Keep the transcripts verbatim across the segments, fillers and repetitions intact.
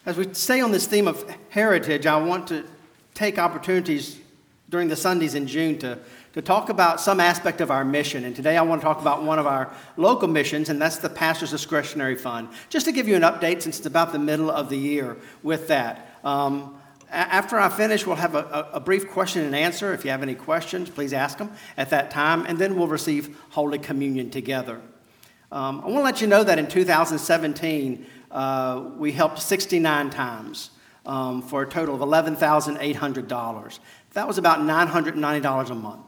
As we stay on this theme of heritage, I want to take opportunities during the Sundays in June to, to talk about some aspect of our mission. And today I want to talk about one of our local missions, and that's the Pastor's Discretionary Fund. Just to give you an update, since it's about the middle of the year with that. Um, after I finish, we'll have a, a, a brief question and answer. If you have any questions, please ask them at that time, and then we'll receive Holy Communion together. Um, I want to let you know that in two thousand seventeen, uh, we helped sixty-nine times um, for a total of eleven thousand eight hundred dollars. That was about nine hundred ninety dollars a month.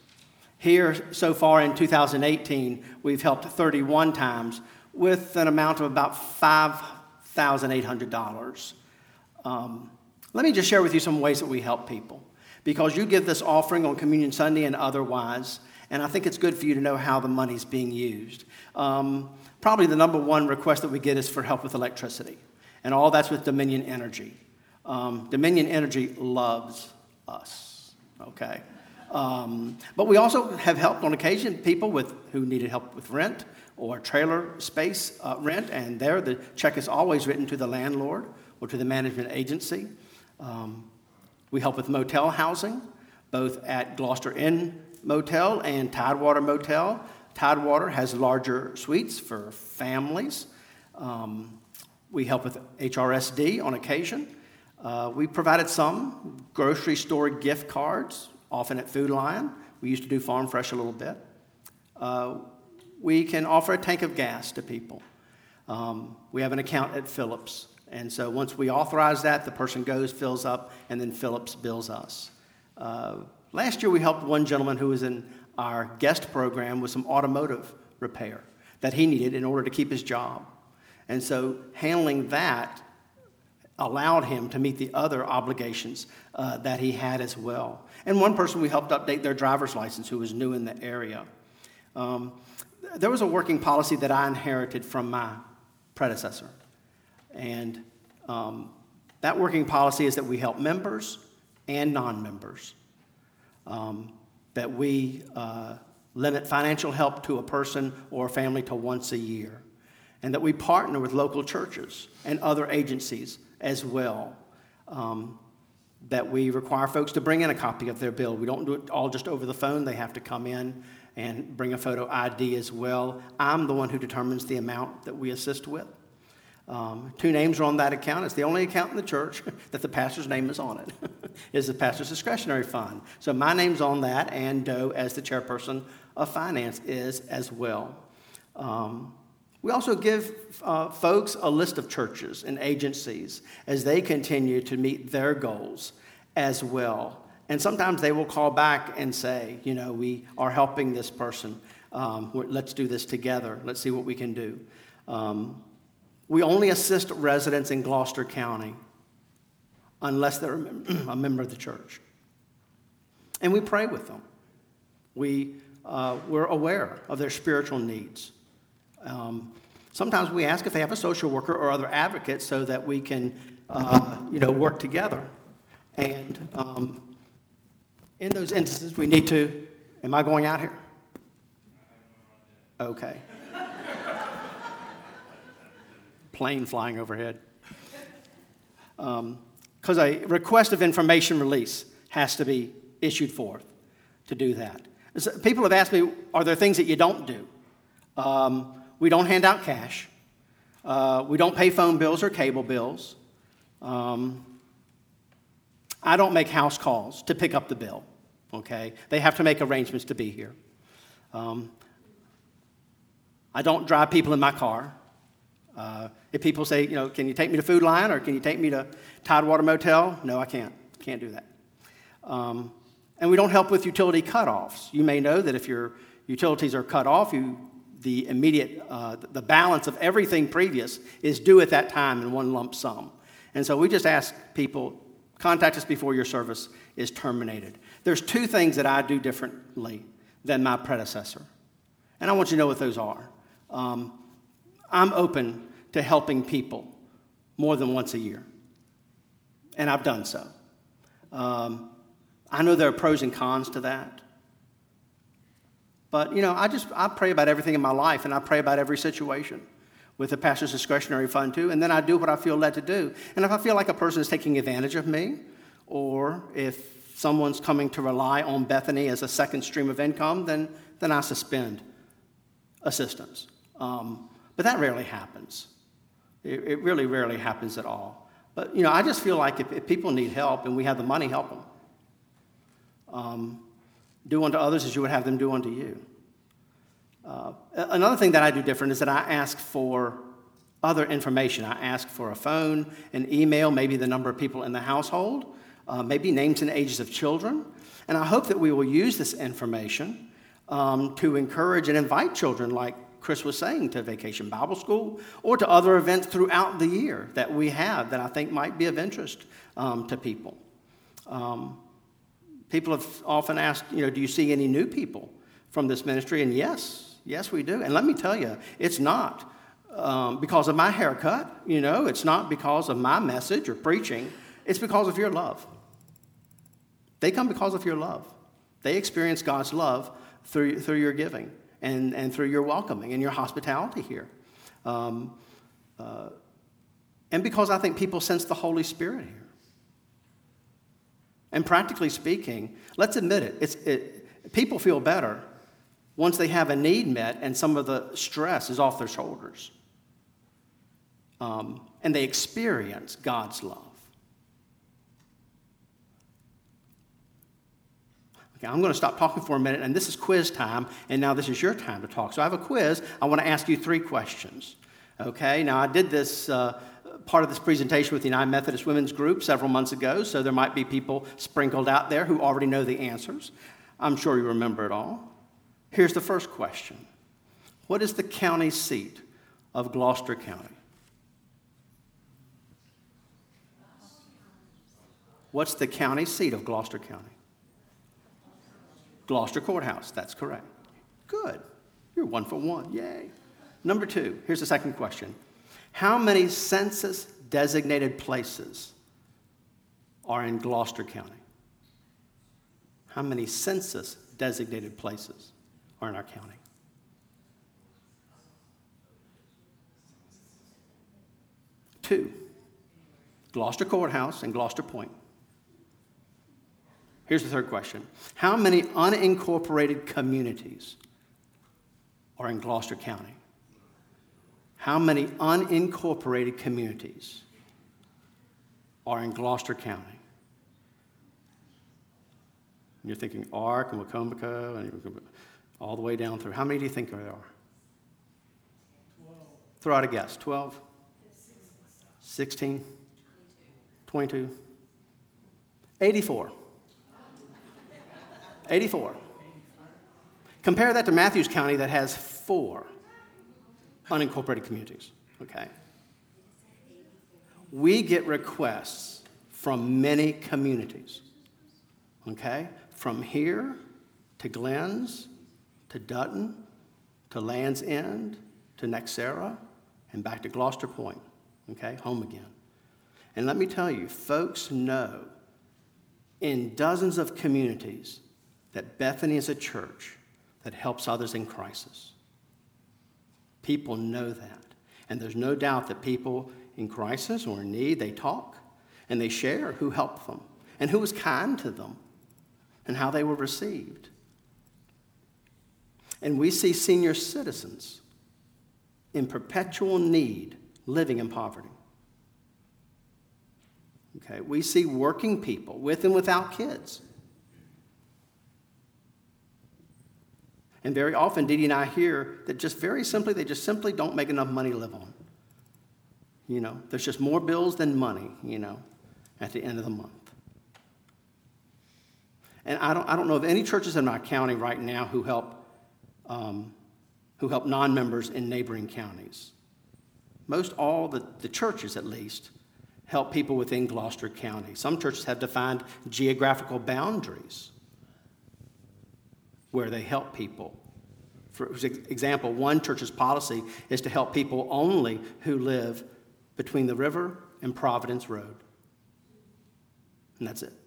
Here, so far in two thousand eighteen, we've helped thirty-one times with an amount of about five thousand eight hundred dollars. Um, let me just share with you some ways that we help people, because you give this offering on Communion Sunday and otherwise, and I think it's good for you to know how the money's being used. Um, probably the number one request that we get is for help with electricity, and all that's with Dominion Energy. Um, Dominion Energy loves us, okay? Um, but we also have helped on occasion people with who needed help with rent or trailer space uh, rent, and there the check is always written to the landlord or to the management agency. Um, we help with motel housing, both at Gloucester Inn Motel and Tidewater Motel. Tidewater has larger suites for families. Um, we help with H R S D on occasion. Uh, we provided some grocery store gift cards, often at Food Lion. We used to do Farm Fresh a little bit. Uh, we can offer a tank of gas to people. Um, we have an account at Phillips. And so once we authorize that, the person goes, fills up, and then Phillips bills us. Uh, last year, we helped one gentleman who was in our guest program with some automotive repair that he needed in order to keep his job. And so handling that allowed him to meet the other obligations uh, that he had as well. And one person we helped update their driver's license who was new in the area. Um, there was a working policy that I inherited from my predecessor. And um, that working policy is that we help members and non-members. Um, that we uh, limit financial help to a person or a family to once a year. And that we partner with local churches and other agencies as well. Um, that we require folks to bring in a copy of their bill. We don't do it all just over the phone. They have to come in and bring a photo I D as well. I'm the one who determines the amount that we assist with. Um, two names are on that account. It's the only account in the church that the pastor's name is on it. It's the Pastor's Discretionary Fund. So my name's on that, and Doe, as the chairperson of finance, is as well. Um, we also give uh, folks a list of churches and agencies as they continue to meet their goals as well. And sometimes they will call back and say, you know, we are helping this person. Um, let's do this together. Let's see what we can do. Um, We only assist residents in Gloucester County unless they're a member of the church. And we pray with them. We, uh, we're aware of their spiritual needs. Um, sometimes we ask if they have a social worker or other advocates so that we can, uh, you know, work together. And um, in those instances, we need to, am I going out here? Okay. Plane flying overhead. Because um, a request of information release has to be issued forth to do that. So people have asked me, are there things that you don't do? Um, we don't hand out cash. Uh, we don't pay phone bills or cable bills. Um, I don't make house calls to pick up the bill, okay? They have to make arrangements to be here. Um, I don't drive people in my car. Uh, if people say, you know, can you take me to Food Lion or can you take me to Tidewater Motel? No, I can't. Can't do that. Um, and we don't help with utility cutoffs. You may know that if your utilities are cut off, you, the immediate, uh, the balance of everything previous is due at that time in one lump sum. And so we just ask people, contact us before your service is terminated. There's two things that I do differently than my predecessor. And I want you to know what those are. Um, I'm open to helping people more than once a year, and I've done so. Um, I know there are pros and cons to that, but, you know, I just, I pray about everything in my life, and I pray about every situation. with the pastor's discretionary fund too, and then I do what I feel led to do. And if I feel like a person is taking advantage of me, or if someone's coming to rely on Bethany as a second stream of income, then, then I suspend assistance. Um, but that rarely happens. It, it really rarely happens at all. But, you know, I just feel like if, if people need help and we have the money, help them. Um, do unto others as you would have them do unto you. Uh, another thing that I do different is that I ask for other information. I ask for a phone, an email, maybe the number of people in the household, uh, maybe names and ages of children. And I hope that we will use this information um, to encourage and invite children, like Chris was saying, to Vacation Bible School or to other events throughout the year that we have that I think might be of interest um, to people. Um, people have often asked, you know, do you see any new people from this ministry? And yes, yes, we do. And let me tell you, it's not um, because of my haircut, you know, it's not because of my message or preaching. It's because of your love. They come because of your love. They experience God's love through, through your giving and, and through your welcoming and your hospitality here. Um, uh, and because I think people sense the Holy Spirit here. And practically speaking, let's admit it, it's, it, people feel better once they have a need met and some of the stress is off their shoulders. Um, and they experience God's love. Okay, I'm going to stop talking for a minute, and this is quiz time, and now this is your time to talk. So I have a quiz. I want to ask you three questions. Okay, now I did this uh, part of this presentation with the United Methodist Women's Group several months ago, so there might be people sprinkled out there who already know the answers. I'm sure you remember it all. Here's the first question. What is the county seat of Gloucester County? What's the county seat of Gloucester County? Gloucester Courthouse, that's correct. Good. You're one for one. Yay. Number two, here's the second question. How many census-designated places are in Gloucester County? How many census-designated places are in our county? Two, Gloucester Courthouse and Gloucester Point. Here's the third question. How many unincorporated communities are in Gloucester County? How many unincorporated communities are in Gloucester County? And you're thinking Ark and Wacomico and all the way down through. How many do you think there are? twelve. Throw out a guess. twelve? sixteen? twenty-two? eighty-four. eighty-four. Compare that to Matthews County that has four unincorporated communities, okay? We get requests from many communities, okay? From here to Glens, to Dutton, to Land's End, to Nexera, and back to Gloucester Point, okay? Home again. And let me tell you, folks know in dozens of communities that Bethany is a church that helps others in crisis. People know that. And there's no doubt that people in crisis or in need, they talk and they share who helped them and who was kind to them and how they were received. And we see senior citizens in perpetual need living in poverty. Okay, we see working people with and without kids. And very often, Dee Dee and I hear that just very simply, they just simply don't make enough money to live on. You know, there's just more bills than money, you know, at the end of the month. And I don't, I don't know of any churches in my county right now who help, um, who help non-members in neighboring counties. Most all the, the churches, at least, help people within Gloucester County. Some churches have defined geographical boundaries where they help people. For example, one church's policy is to help people only who live between the river and Providence Road. And that's it.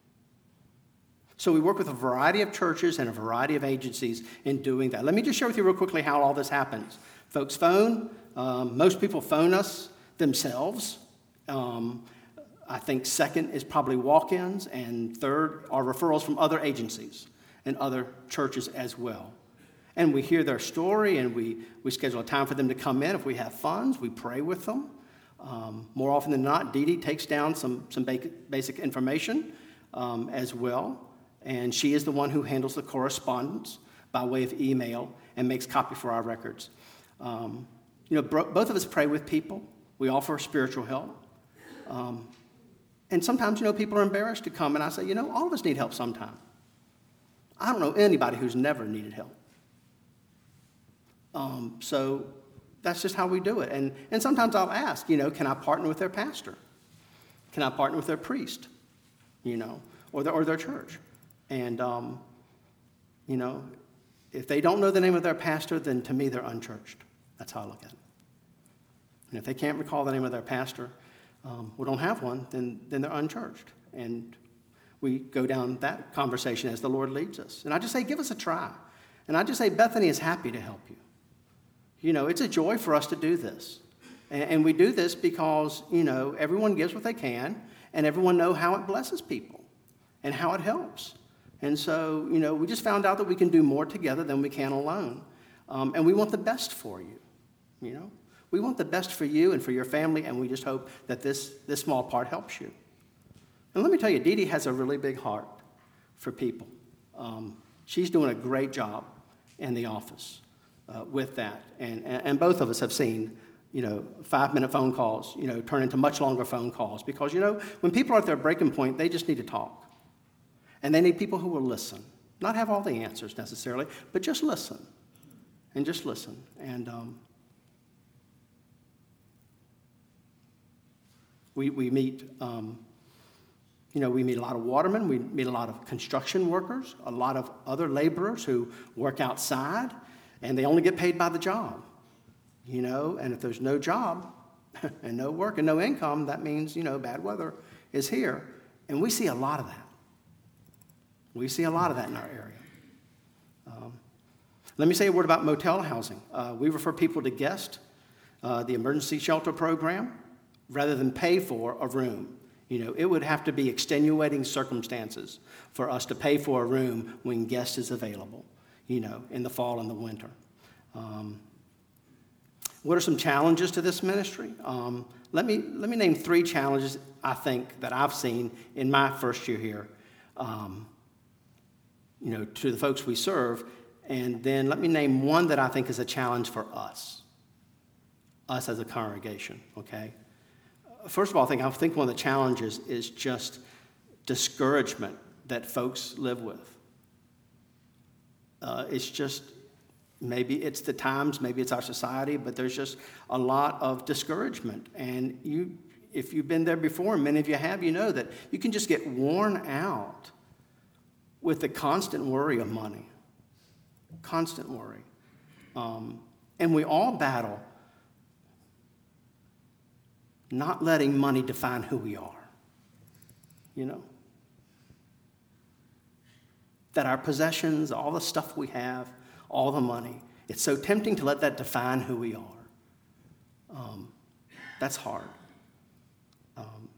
So we work with a variety of churches and a variety of agencies in doing that. Let me just share with you real quickly how all this happens. Folks phone, Um, most people phone us themselves. Um, I think second is probably walk-ins, and third are referrals from other agencies and other churches as well. And we hear their story, and we, we schedule a time for them to come in. If we have funds, we pray with them. Um, more often than not, Dee Dee takes down some, some basic information um, as well, and she is the one who handles the correspondence by way of email and makes copy for our records. Um, you know, bro- both of us pray with people. We offer spiritual help. Um, and sometimes, you know, people are embarrassed to come, and I say, you know, all of us need help sometime. I don't know anybody who's never needed help. Um, so that's just how we do it. And, and sometimes I'll ask, you know, can I partner with their pastor? Can I partner with their priest? You know, or their, or their church? And, um, you know, if they don't know the name of their pastor, then to me they're unchurched. That's how I look at it. And if they can't recall the name of their pastor, um, we don't have one, then, then they're unchurched. And we go down that conversation as the Lord leads us. And I just say, give us a try. And I just say, Bethany is happy to help you. You know, it's a joy for us to do this. And, and we do this because, you know, everyone gives what they can, and everyone knows how it blesses people and how it helps. And so, you know, we just found out that we can do more together than we can alone. Um, and we want the best for you, you know. We want the best for you and for your family, and we just hope that this, this small part helps you. And let me tell you, Dee Dee has a really big heart for people. Um, she's doing a great job in the office uh, with that. And, and, and both of us have seen, you know, five-minute phone calls, you know, turn into much longer phone calls. Because, you know, when people are at their breaking point, they just need to talk. And they need people who will listen. Not have all the answers necessarily, but just listen. And just listen. And um, we, we meet, um, you know, we meet a lot of watermen. We meet a lot of construction workers, a lot of other laborers who work outside, and they only get paid by the job. You know, and if there's no job and no work and no income, that means, you know, bad weather is here. And we see a lot of that. We see a lot of that in our area. Um, let me say a word about motel housing. Uh, we refer people to GUEST, uh, the emergency shelter program, rather than pay for a room. You know, it would have to be extenuating circumstances for us to pay for a room when GUEST is available, you know, in the fall and the winter. Um, what are some challenges to this ministry? Um, let me, let me name three challenges I think that I've seen in my first year here. Um, you know, to the folks we serve, and then let me name one that I think is a challenge for us, us as a congregation, okay? First of all, I think, I think one of the challenges is just discouragement that folks live with. Uh, it's just, maybe it's the times, maybe it's our society, but there's just a lot of discouragement. And you, if you've been there before, and many of you have, you know that you can just get worn out with the constant worry of money, constant worry. Um, and we all battle not letting money define who we are, you know? That our possessions, all the stuff we have, all the money, it's so tempting to let that define who we are. Um, that's hard. Um,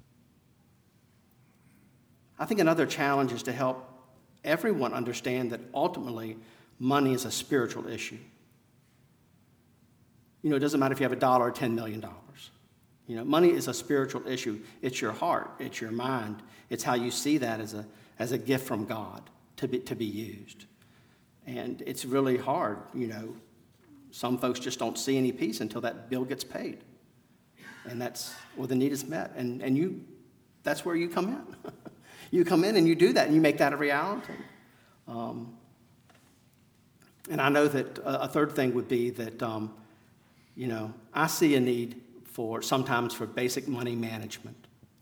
I think another challenge is to help everyone understand that ultimately money is a spiritual issue. You know, it doesn't matter if you have a dollar or ten million dollars. You know, money is a spiritual issue. It's your heart. It's your mind. It's how you see that as a as a gift from God to be to be used. And it's really hard. You know, some folks just don't see any peace until that bill gets paid, and that's where the need is met. And and you, that's where you come in. You come in and you do that, and you make that a reality. Um, and I know that a third thing would be that, um, you know, I see a need for sometimes for basic money management.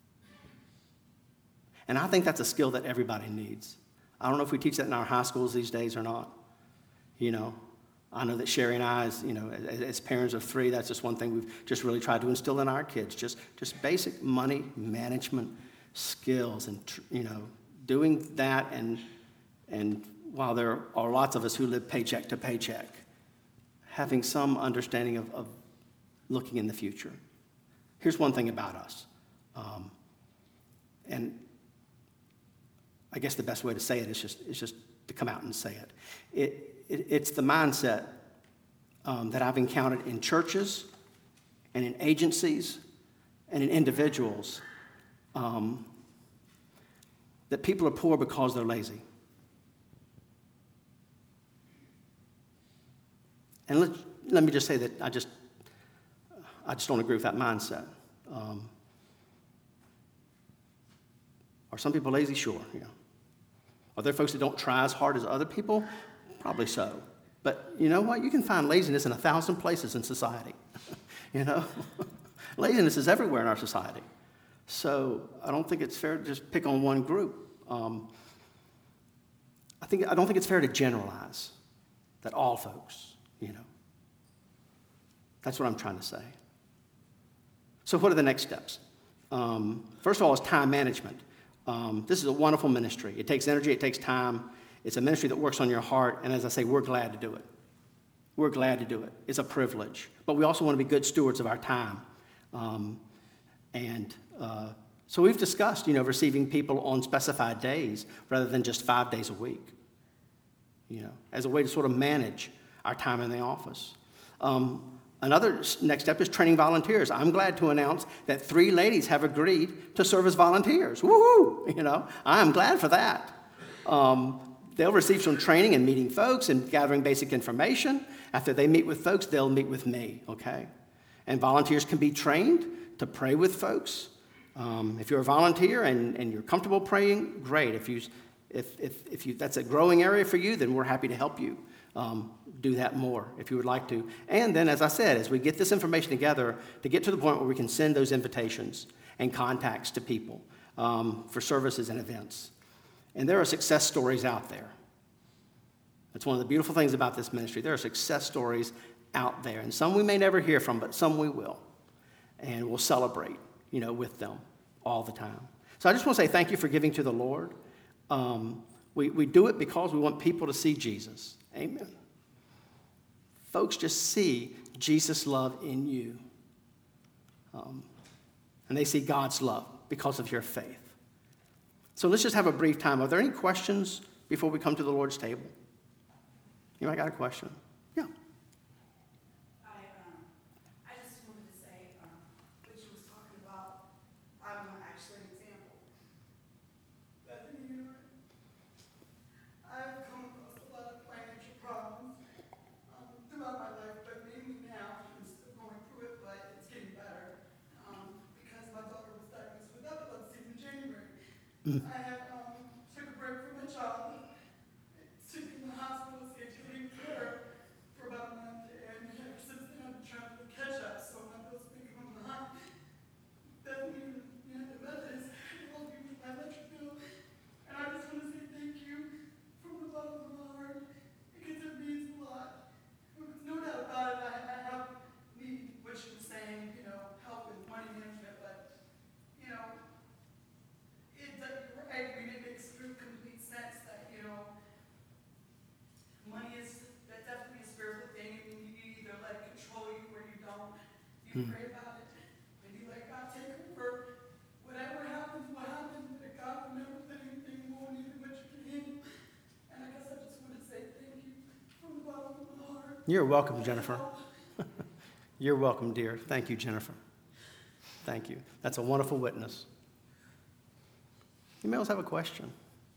And I think that's a skill that everybody needs. I don't know if we teach that in our high schools these days or not. You know, I know that Sherry and I, as, you know, as, as parents of three, that's just one thing we've just really tried to instill in our kids, just, just basic money management skills, and, you know, doing that. And and while there are lots of us who live paycheck to paycheck, having some understanding of, of looking in the future. Here's one thing about us. Um, and I guess the best way to say it is just, is just to come out and say it. It, it it's the mindset um, that I've encountered in churches and in agencies and in individuals, um, that people are poor because they're lazy. And let, let me just say that I just, I just don't agree with that mindset. Um, are some people lazy? Sure. Yeah. Are there folks that don't try as hard as other people? Probably so. But you know what? You can find laziness in a thousand places in society. You know? Laziness is everywhere in our society. So I don't think it's fair to just pick on one group. Um, I think I don't think it's fair to generalize that all folks, you know. That's what I'm trying to say. So what are the next steps? Um, first of all, is time management. Um, this is a wonderful ministry. It takes energy, it takes time. It's a ministry that works on your heart, and as I say, we're glad to do it. We're glad to do it. It's a privilege. But we also want to be good stewards of our time. Um, and uh, so we've discussed, you know, receiving people on specified days rather than just five days a week, you know, as a way to sort of manage our time in the office. Um, Another next step is training volunteers. I'm glad to announce that three ladies have agreed to serve as volunteers. Woo-hoo! You know, I'm glad for that. Um, they'll receive some training in meeting folks and gathering basic information. After they meet with folks, they'll meet with me, okay? And volunteers can be trained to pray with folks. Um, if you're a volunteer and, and you're comfortable praying, great. If you, if, if, if you, that's a growing area for you, then we're happy to help you. Um, do that more if you would like to. And then, as I said, as we get this information together, to get to the point where we can send those invitations and contacts to people um, for services and events. And there are success stories out there. That's one of the beautiful things about this ministry. There are success stories out there, and some we may never hear from, but some we will. And we'll celebrate, you know, with them all the time. So I just want to say thank you for giving to the Lord. Um, we, we do it because we want people to see Jesus. Amen. Folks just see Jesus' love in you. Um, and they see God's love because of your faith. So let's just have a brief time. Are there any questions before we come to the Lord's table? You might got a question? Yeah. I, um, I just wanted to say, um, what you was talking about, I'm actually an example. Bethany, you know, I've come across a lot of financial problems um, throughout my life, but mainly now I'm still going through it, but it's getting better um, because my daughter was diagnosed with epilepsy in January. Mm. I had um, took a break from my job, took in the hospital, getting care for about a month, and ever since then I've been trying to catch up, so my bills have been coming behind. Bethany, you know, the Methodist helped me with my electric bill, and I just want to say thank you from the bottom of my heart, because it means a lot. There's no doubt about it, I, I have need, what you were saying, you know, help with money management, but, you know, it doesn't, right, I mean, it makes complete sense that, you know, money is, that's definitely a spiritual thing, and you either let it control you or you don't. You pray about it, and you let God take over. Whatever happens, what happens, but God will never put anything more in you than what you can handle. And I guess I just want to say thank you from the bottom of my heart. You're welcome, Jennifer. You're welcome, dear. Thank you, Jennifer. Thank you. That's a wonderful witness. You may also have a question.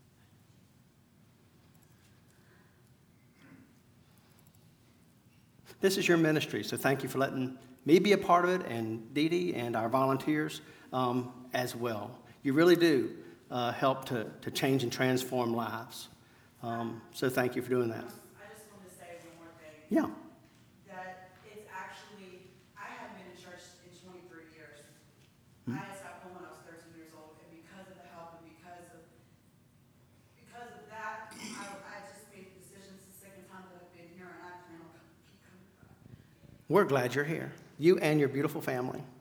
This is your ministry, so thank you for letting me be a part of it, and Dee Dee and our volunteers um, as well. You really do uh, help to, to change and transform lives. Um, so thank you for doing that. I just want to say one more thing. Yeah. That it's actually, I have been in church in twenty-three years. Hmm. I had stopped going when I was thirteen years old, and because of the help and because of because of that, I, I just made the decision. It's the second time that I've been here, and I plan on keep coming back. We're glad you're here. You and your beautiful family.